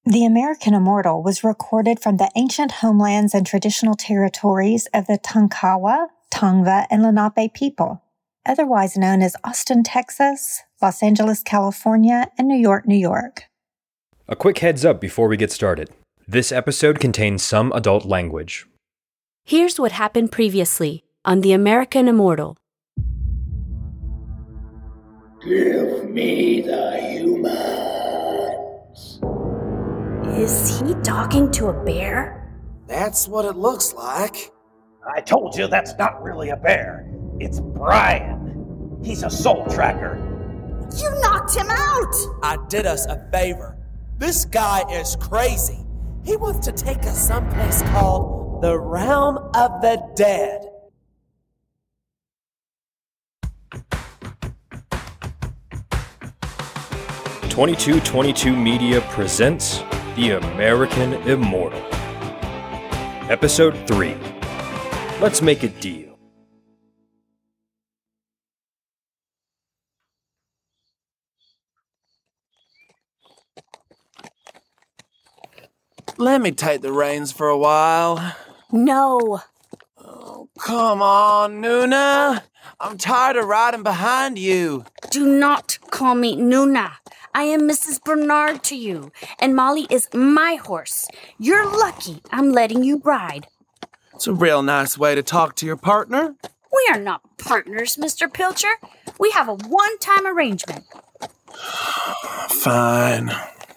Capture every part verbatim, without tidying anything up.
The American Immortal was recorded from the ancient homelands and traditional territories of the Tonkawa, Tongva, and Lenape people, otherwise known as Austin, Texas, Los Angeles, California, and New York, New York. A quick heads up before we get started. This episode contains some adult language. Here's what happened previously on The American Immortal. Give me the humans. Is he talking to a bear? That's what it looks like. I told you that's not really a bear. It's Brian. He's a soul tracker. You knocked him out! I did us a favor. This guy is crazy. He wants to take us someplace called the Realm of the Dead. twenty-two twenty-two Media presents The American Immortal. Episode three. Let's make a deal. Let me take the reins for a while. No. Oh, come on, Nuna. I'm tired of riding behind you. Do not call me Nuna. I am Missus Bernard to you, and Molly is my horse. You're lucky I'm letting you ride. It's a real nice way to talk to your partner. We are not partners, Mister Pilcher. We have a one-time arrangement. Fine.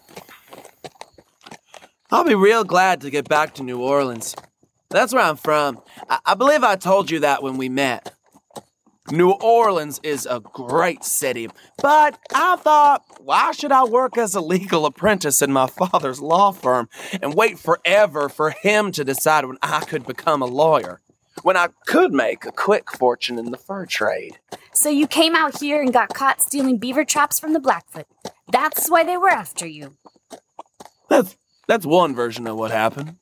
I'll be real glad to get back to New Orleans. That's where I'm from. I, I believe I told you that when we met. New Orleans is a great city, but I thought, why should I work as a legal apprentice in my father's law firm and wait forever for him to decide when I could become a lawyer, when I could make a quick fortune in the fur trade? So you came out here and got caught stealing beaver traps from the Blackfoot. That's why they were after you. That's, that's one version of what happened.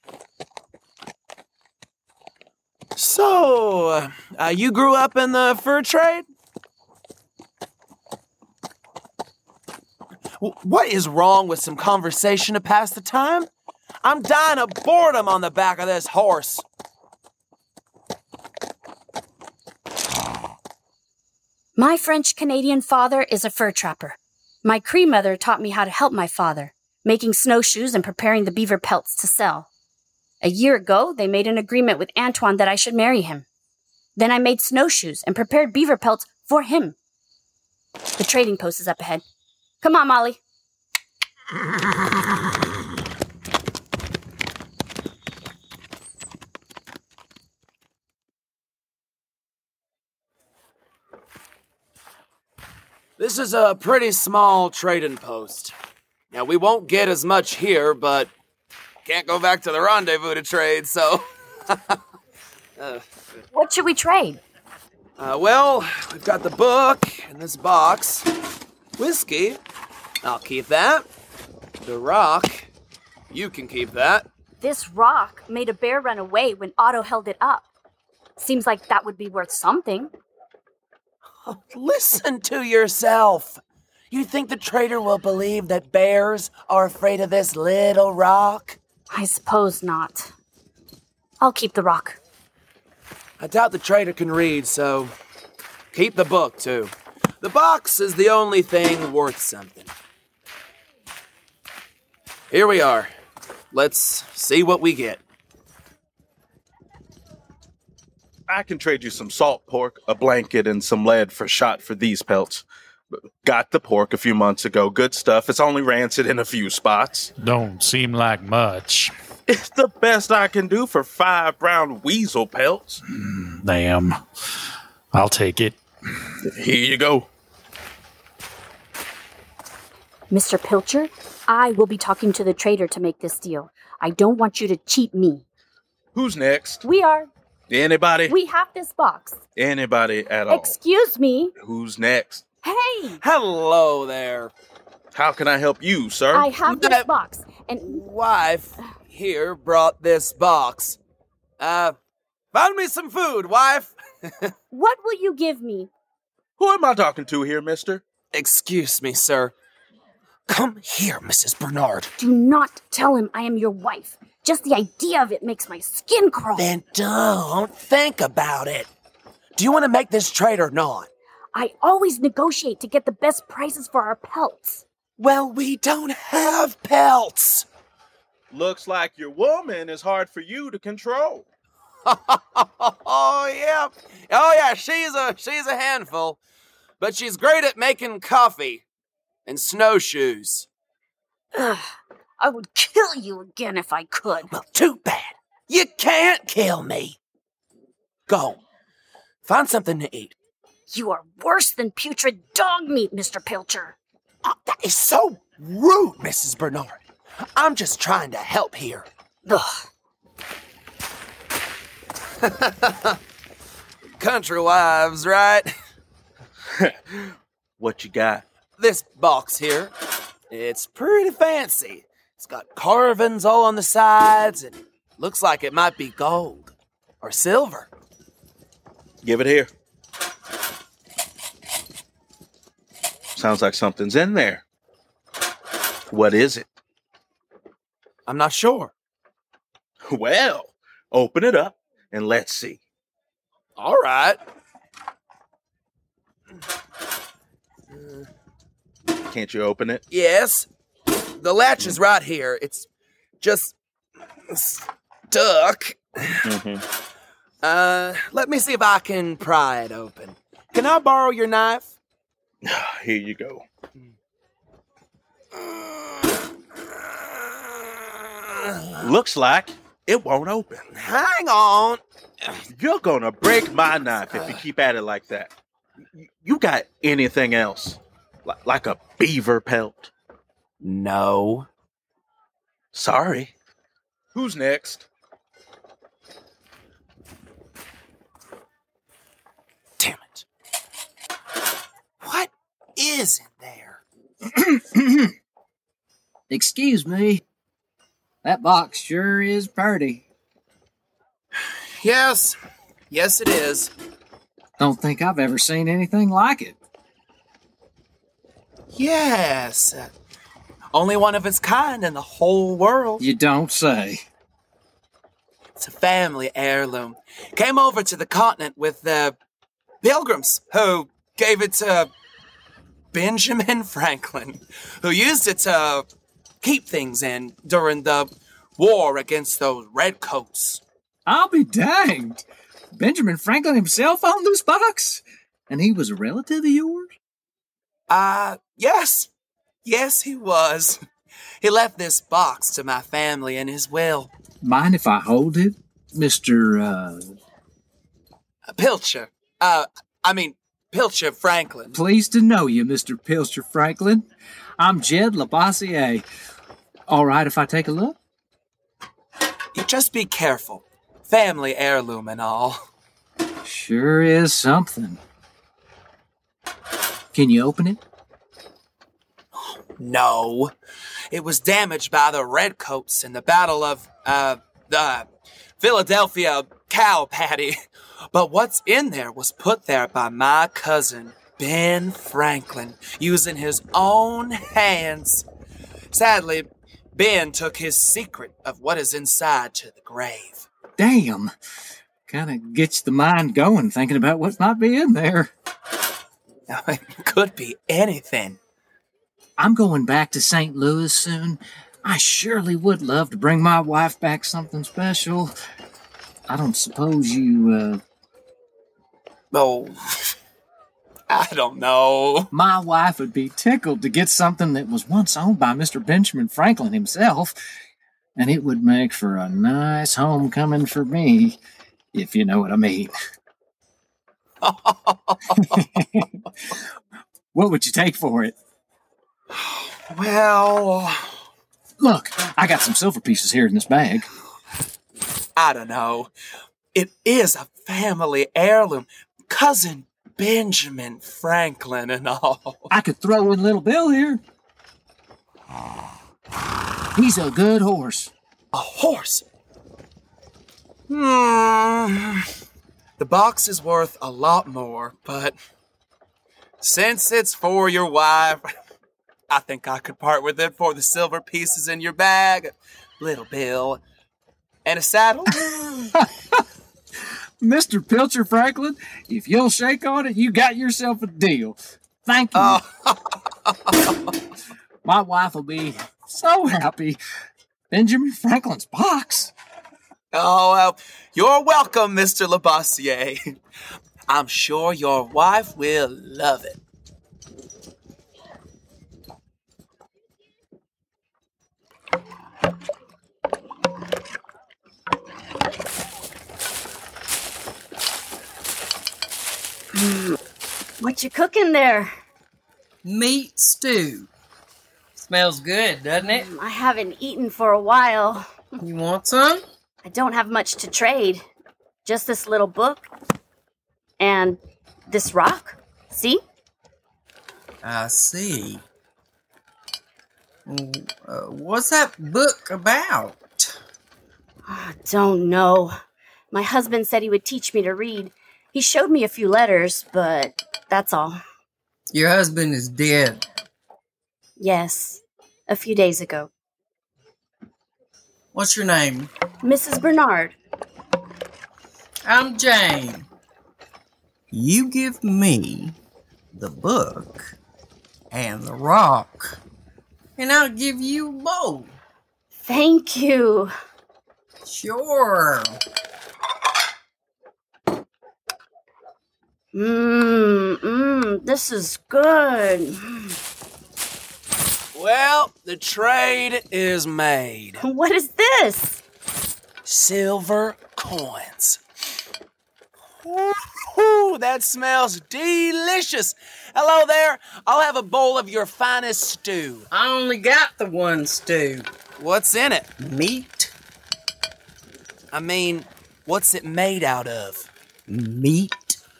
So, uh, you grew up in the fur trade? W- what is wrong with some conversation to pass the time? I'm dying of boredom on the back of this horse. My French-Canadian father is a fur trapper. My Cree mother taught me how to help my father, making snowshoes and preparing the beaver pelts to sell. A year ago, they made an agreement with Antoine that I should marry him. Then I made snowshoes and prepared beaver pelts for him. The trading post is up ahead. Come on, Molly. This is a pretty small trading post. Now, we won't get as much here, but can't go back to the rendezvous to trade, so... uh, What should we trade? Uh, well, we've got the book and this box. Whiskey, I'll keep that. The rock, you can keep that. This rock made a bear run away when Otto held it up. Seems like that would be worth something. Oh, listen to yourself. You think the trader will believe that bears are afraid of this little rock? I suppose not. I'll keep the rock. I doubt the trader can read, so keep the book, too. The box is the only thing worth something. Here we are. Let's see what we get. I can trade you some salt pork, a blanket, and some lead for shot for these pelts. Got the pork a few months ago. Good stuff. It's only rancid in a few spots. Don't seem like much. It's the best I can do for five brown weasel pelts. Mm, damn. I'll take it. Here you go. Mister Pilcher, I will be talking to the trader to make this deal. I don't want you to cheat me. Who's next? We are. Anybody? We have this box. Anybody at all? Excuse me. Who's next? Hey! Hello there. How can I help you, sir? I have this That- box, and Wife here brought this box. Uh, found me some food, wife. what will you give me? Who am I talking to here, mister? Excuse me, sir. Come here, Missus Bernard. Do not tell him I am your wife. Just the idea of it makes my skin crawl. Then don't think about it. Do you want to make this trade or not? I always negotiate to get the best prices for our pelts. Well, we don't have pelts. Looks like your woman is hard for you to control. Oh, yeah. Oh, yeah, she's a, she's a handful. But she's great at making coffee and snowshoes. Ugh, I would kill you again if I could. Well, too bad. You can't kill me. Go. Find something to eat. You are worse than putrid dog meat, Mister Pilcher. Oh, that is so rude, Missus Bernard. I'm just trying to help here. Ugh. Country wives, right? What you got? This box here, it's pretty fancy. It's got carvings all on the sides and looks like it might be gold or silver. Give it here. Sounds like something's in there. What is it? I'm not sure. Well, open it up and let's see. All right. Can't you open it? Yes. The latch is right here. It's just stuck. Mm-hmm. Uh, let me see if I can pry it open. Can I borrow your knife? Here you go. Looks like it won't open. Hang on. You're gonna break my knife if you keep at it like that. You got anything else? L- like a beaver pelt? No. Sorry. Who's next? Damn it. What is in there? Excuse me. That box sure is pretty. Yes. Yes, it is. Don't think I've ever seen anything like it. Yes. Uh, only one of its kind in the whole world. You don't say. It's a family heirloom. Came over to the continent with the pilgrims who gave it to Benjamin Franklin, who used it to keep things in during the war against those redcoats. I'll be danged. Benjamin Franklin himself owned this box? And he was a relative of yours? Uh, yes. Yes, he was. He left this box to my family in his will. Mind if I hold it, Mister Uh... Pilcher. Uh, I mean, Pilcher Franklin. Pleased to know you, Mister Pilcher Franklin. I'm Jed Labossiere. All right if I take a look? You just be careful. Family heirloom and all. Sure is something. Can you open it? No. It was damaged by the redcoats in the Battle of, uh, the Philadelphia Cow Patty. But what's in there was put there by my cousin, Ben Franklin, using his own hands. Sadly, Ben took his secret of what is inside to the grave. Damn. Kind of gets the mind going thinking about what might be in there. It could be anything. I'm going back to Saint Louis soon. I surely would love to bring my wife back something special. I don't suppose you, uh... Oh, I don't know. My wife would be tickled to get something that was once owned by Mister Benjamin Franklin himself, and it would make for a nice homecoming for me, if you know what I mean. What would you take for it? Well... Look, I got some silver pieces here in this bag. I don't know. It is a family heirloom. Cousin Benjamin Franklin and all. I could throw in Little Bill here. He's a good horse. A horse? Hmm. The box is worth a lot more, but since it's for your wife, I think I could part with it for the silver pieces in your bag, little Bill. And a saddle? Mister Pilcher Franklin, if you'll shake on it, you got yourself a deal. Thank you. Oh. My wife will be so happy. Benjamin Franklin's box. Oh, well, you're welcome, Mister Labossiere. I'm sure your wife will love it. What you cooking there? Meat stew. Smells good, doesn't it? I haven't eaten for a while. You want some? I don't have much to trade. Just this little book. And this rock. See? I see. Uh, what's that book about? I don't know. My husband said he would teach me to read. He showed me a few letters, but that's all. Your husband is dead. Yes, a few days ago. What's your name? Missus Bernard. I'm Jane. You give me the book and the rock, and I'll give you both. Thank you. Sure. Mmm, mmm, this is good. Well, the trade is made. What is this? Silver coins. Ooh, that smells delicious. Hello there. I'll have a bowl of your finest stew. I only got the one stew. What's in it? Meat. I mean, what's it made out of? Meat.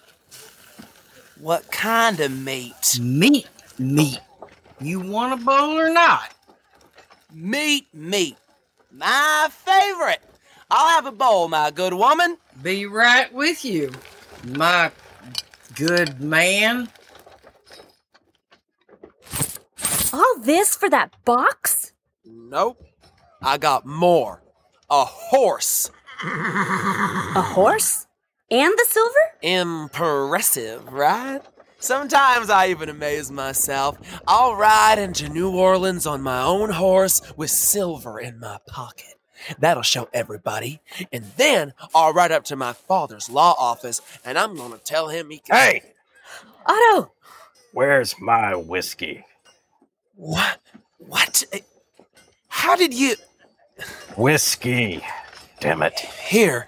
What kind of meat? Meat, meat. You want a bowl or not? Meat, meat. My favorite. I'll have a bowl, my good woman. Be right with you, my good man. All this for that box? Nope. I got more. A horse. A horse? And the silver? Impressive, right? Sometimes I even amaze myself. I'll ride into New Orleans on my own horse with silver in my pocket. That'll show everybody. And then I'll ride up to my father's law office, and I'm going to tell him he can... Hey! Otto! Where's my whiskey? What? What? How did you... Whiskey. Damn it. Here.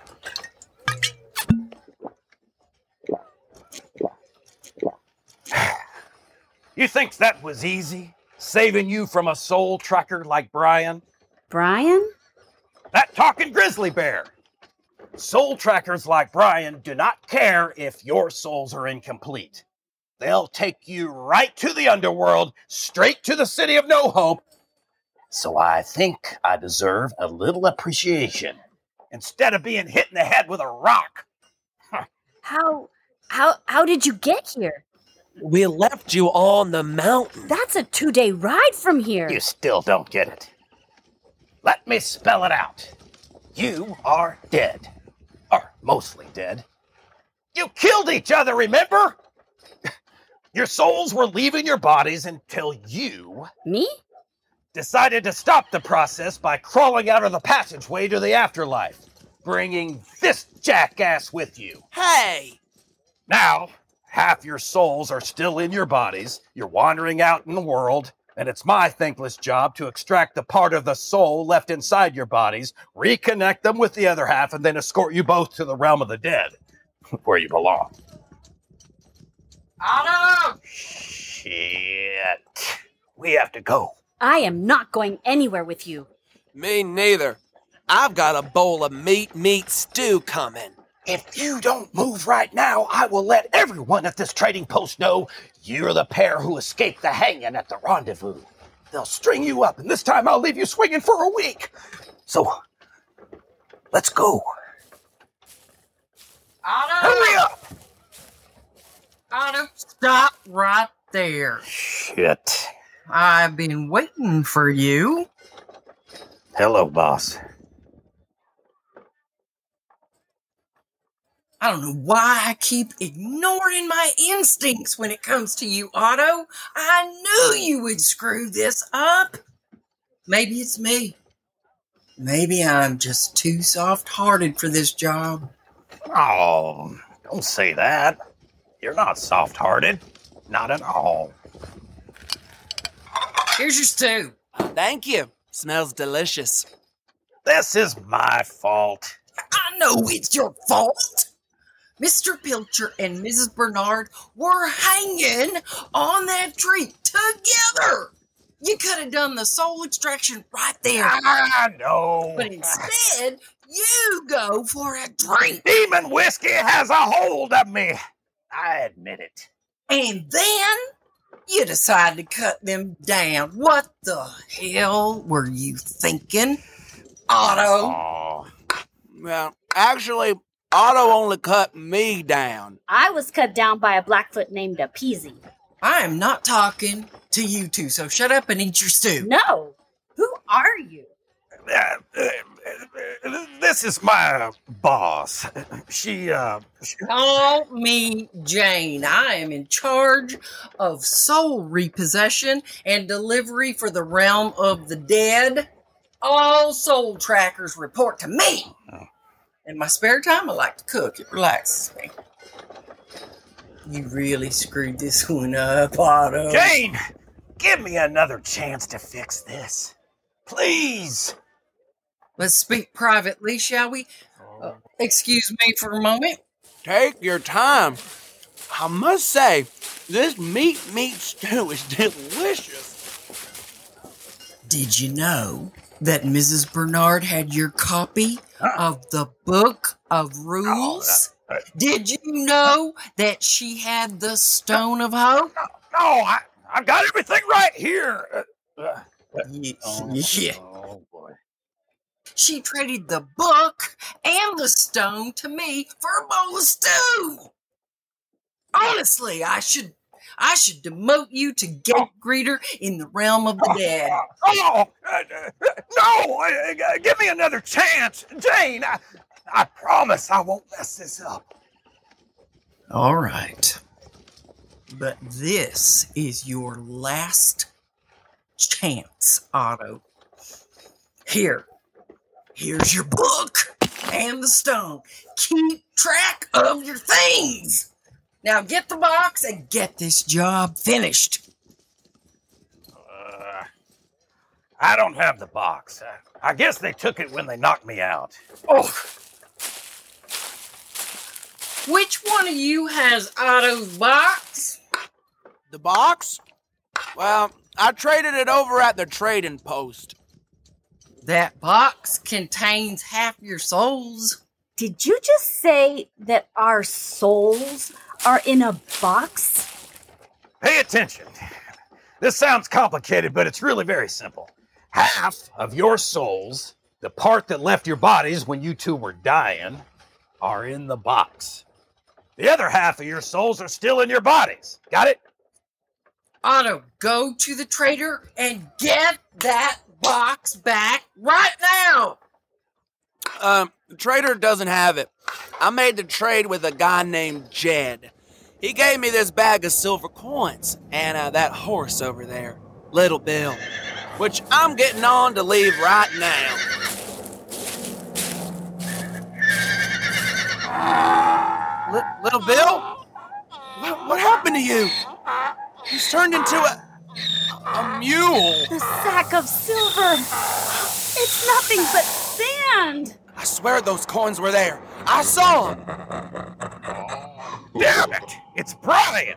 You think that was easy? Saving you from a soul tracker like Brian? Brian? That talking grizzly bear. Soul trackers like Brian do not care if your souls are incomplete. They'll take you right to the underworld, straight to the city of no hope. So I think I deserve a little appreciation instead of being hit in the head with a rock. How, how, how did you get here? We left you on the mountain. That's a two-day ride from here. You still don't get it. Let me spell it out. You are dead. Or mostly dead. You killed each other, remember? Your souls were leaving your bodies until you... Me? Decided to stop the process by crawling out of the passageway to the afterlife, bringing this jackass with you. Hey! Now, half your souls are still in your bodies, you're wandering out in the world, and it's my thankless job to extract the part of the soul left inside your bodies, reconnect them with the other half, and then escort you both to the realm of the dead, where you belong. Otto! Shit. We have to go. I am not going anywhere with you. Me neither. I've got a bowl of meat, meat stew coming. If you don't move right now, I will let everyone at this trading post know you're the pair who escaped the hanging at the rendezvous. They'll string you up, and this time I'll leave you swinging for a week. So, let's go. Otto! Hurry up! Otto, stop right there. Shit. I've been waiting for you. Hello, boss. I don't know why I keep ignoring my instincts when it comes to you, Otto. I knew you would screw this up. Maybe it's me. Maybe I'm just too soft-hearted for this job. Oh, don't say that. You're not soft-hearted. Not at all. Here's your stew. Thank you. Smells delicious. This is my fault. I know it's your fault. Mister Pilcher and Missus Bernard were hanging on that tree together. You could have done the soul extraction right there. I know. But instead, you go for a drink. Demon whiskey has a hold of me. I admit it. And then you decide to cut them down. What the hell were you thinking, Otto? Oh. Well, actually, Otto only cut me down. I was cut down by a Blackfoot named Appeasy. I am not talking to you two, so shut up and eat your stew. No. Who are you? Uh, uh, this is my boss. She, uh... She... Call me Jane. I am in charge of soul repossession and delivery for the realm of the dead. All soul trackers report to me. Oh. In my spare time, I like to cook. It relaxes me. You really screwed this one up, Otto. Jane! Give me another chance to fix this. Please! Let's speak privately, shall we? Uh, excuse me for a moment. Take your time. I must say, this meat meat stew is delicious. Did you know that Missus Bernard had your copy of the Book of Rules? Oh, that, uh, Did you know that she had the Stone of Hope? No, no I, I've got everything right here. Uh, uh, Yeah. oh, yeah. oh, boy. She traded the book and the stone to me for a bowl of stew. Honestly, I should I should demote you to gate greeter in the realm of the dead. Oh, uh, no! Uh, give me another chance, Jane. I, I promise I won't mess this up. All right. But this is your last chance, Otto. Here. Here's your book and the stone. Keep track of your things. Now get the box and get this job finished. Uh, I don't have the box. Uh, I guess they took it when they knocked me out. Oh. Which one of you has Otto's box? The box? Well, I traded it over at the trading post. That box contains half your souls. Did you just say that our souls are in a box? Pay attention. This sounds complicated, but it's really very simple. Half of your souls, the part that left your bodies when you two were dying, are in the box. The other half of your souls are still in your bodies. Got it? Otto, go to the trader and get that box back right now. Um, the trader doesn't have it. I made the trade with a guy named Jed. He gave me this bag of silver coins and uh, that horse over there, Little Bill, which I'm getting on to leave right now. Li- Little Bill? What, what happened to you? He's turned into a, a mule. The sack of silver. It's nothing but sand. I swear those coins were there. I saw them. Damn it! It's Brian!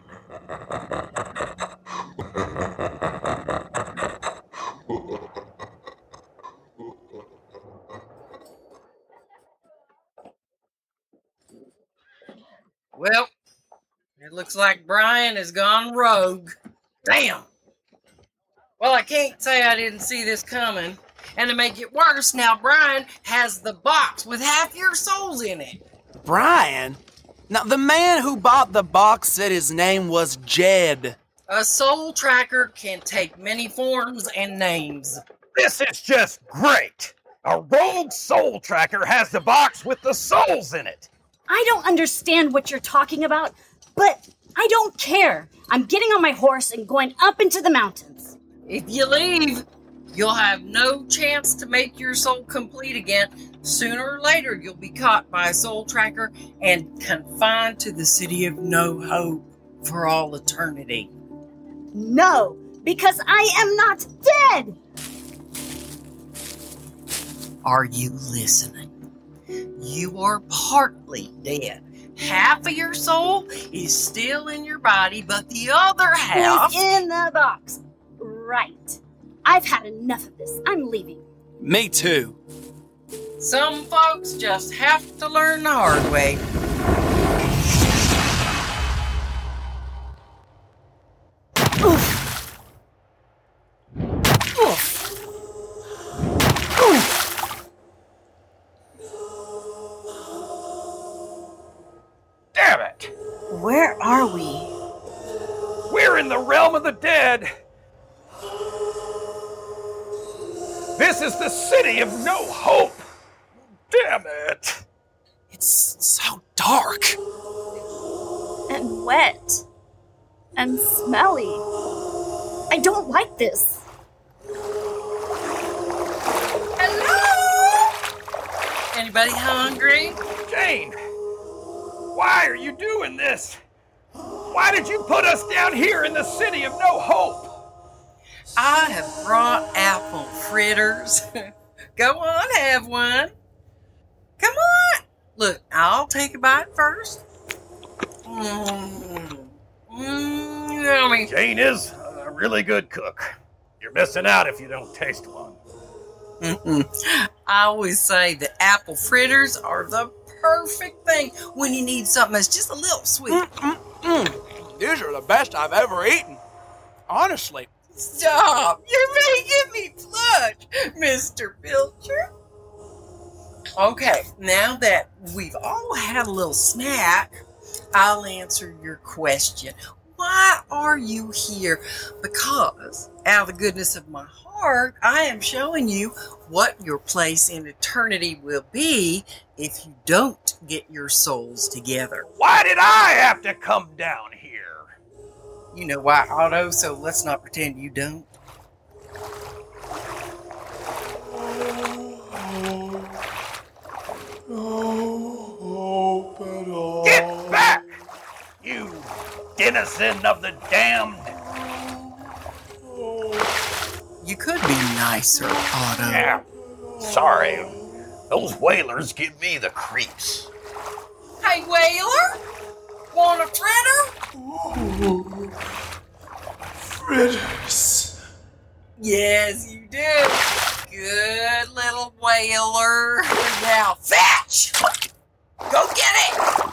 Well, it looks like Brian has gone rogue. Damn. Well, I can't say I didn't see this coming. And to make it worse, now Brian has the box with half your souls in it. Brian? Now, the man who bought the box said his name was Jed. A soul tracker can take many forms and names. This is just great! A rogue soul tracker has the box with the souls in it! I don't understand what you're talking about, but I don't care. I'm getting on my horse and going up into the mountains. If you leave, you'll have no chance to make your soul complete again. Sooner or later, you'll be caught by a soul tracker and confined to the city of No Hope for all eternity. No, because I am not dead! Are you listening? You are partly dead. Half of your soul is still in your body, but the other half is in the box. Right. I've had enough of this. I'm leaving. Me too. Some folks just have to learn the hard way. Oof. Oof. Oof. Damn it! Where are we? We're in the realm of the dead! This is the city of No Hope! Damn it! It's so dark. And wet. And smelly. I don't like this. Hello? Anybody hungry? Jane! Why are you doing this? Why did you put us down here in the city of No Hope? I have brought apple fritters. Go on, have one. Come on. Look, I'll take a bite first. Mmm. Mmm, yummy. Jane is a really good cook. You're missing out if you don't taste one. Mm-mm. I always say that apple fritters are the perfect thing when you need something that's just a little sweet. Mm-mm-mm. These are the best I've ever eaten. Honestly. Stop! You're making me blush, Mister Pilcher. Okay, now that we've all had a little snack, I'll answer your question. Why are you here? Because, out of the goodness of my heart, I am showing you what your place in eternity will be if you don't get your souls together. Why did I have to come down here? You know why, Otto, so let's not pretend you don't. Get back, you denizen of the damned! You could be nicer, Otto. Yeah, sorry. Those whalers give me the creeps. Hey, whaler! Want a fritter? Fritters. Yes, you do. Good little whaler. Now fetch! Go get it!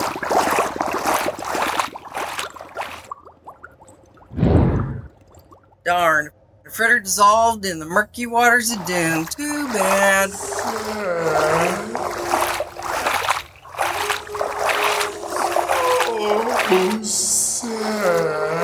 Darn. The fritter dissolved in the murky waters of doom. Too bad. Oh, sad.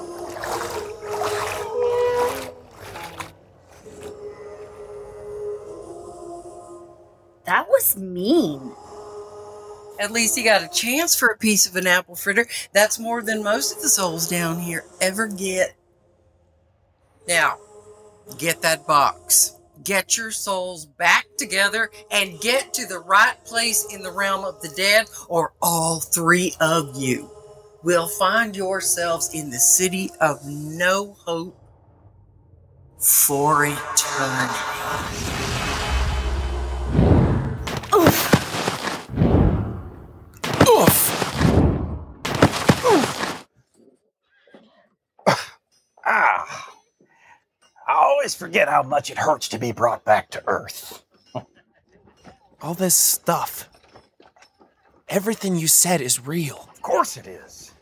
That was mean. At least he got a chance for a piece of an apple fritter. That's more than most of the souls down here ever get. Now, get that box. Get your souls back together and get to the right place in the realm of the dead, or all three of you will find yourselves in the city of No Hope for eternity. Oof. Oof. Oof. Ah. I always forget how much it hurts to be brought back to Earth. All this stuff. Everything you said is real. Of course it is.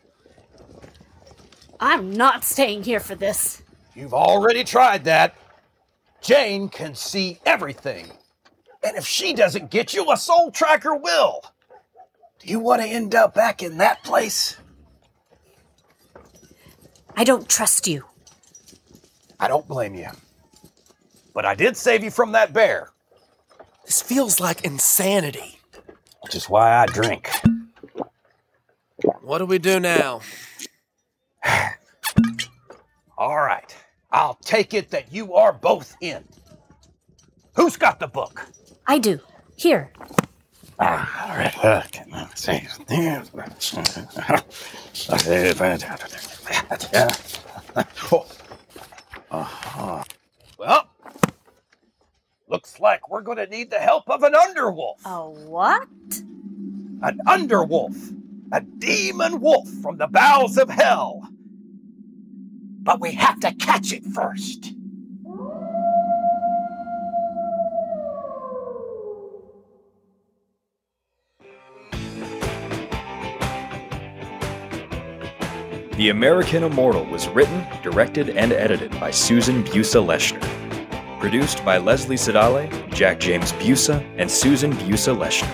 I'm not staying here for this. You've already tried that. Jane can see everything. And if she doesn't get you, a soul tracker will. Do you want to end up back in that place? I don't trust you. I don't blame you. But I did save you from that bear. This feels like insanity. Which is why I drink. What do we do now? All right. I'll take it that you are both in. Who's got the book? I do. Here. Ah, all right. Okay, let's see. Uh-huh. Well, looks like we're going to need the help of an underwolf. A what? An underwolf. A demon wolf from the bowels of hell. But we have to catch it first. The American Immortal was written, directed, and edited by Susan Busa Leshner. Produced by Leslie Sedale, Jack James Busa, and Susan Busa Leshner.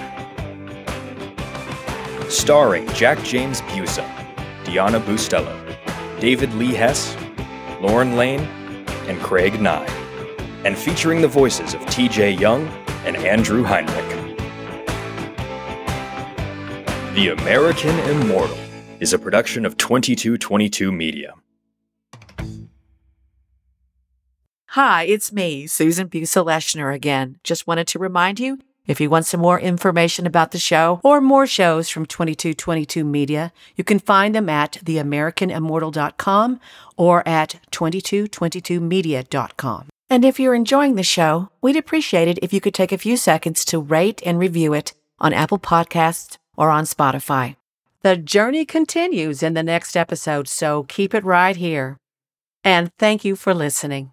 Starring Jack James Busa, Deanna Bustello, David Lee Hess, Lauren Lane, and Craig Nye. And featuring the voices of T J Young and Andrew Heinrich. The American Immortal is a production of twenty-two twenty-two Media. Hi, it's me, Susan Busa Leshner again. Just wanted to remind you, if you want some more information about the show or more shows from twenty-two twenty-two Media, you can find them at the american immortal dot com or at twenty-two twenty-two media dot com. And if you're enjoying the show, we'd appreciate it if you could take a few seconds to rate and review it on Apple Podcasts or on Spotify. The journey continues in the next episode, so keep it right here. And thank you for listening.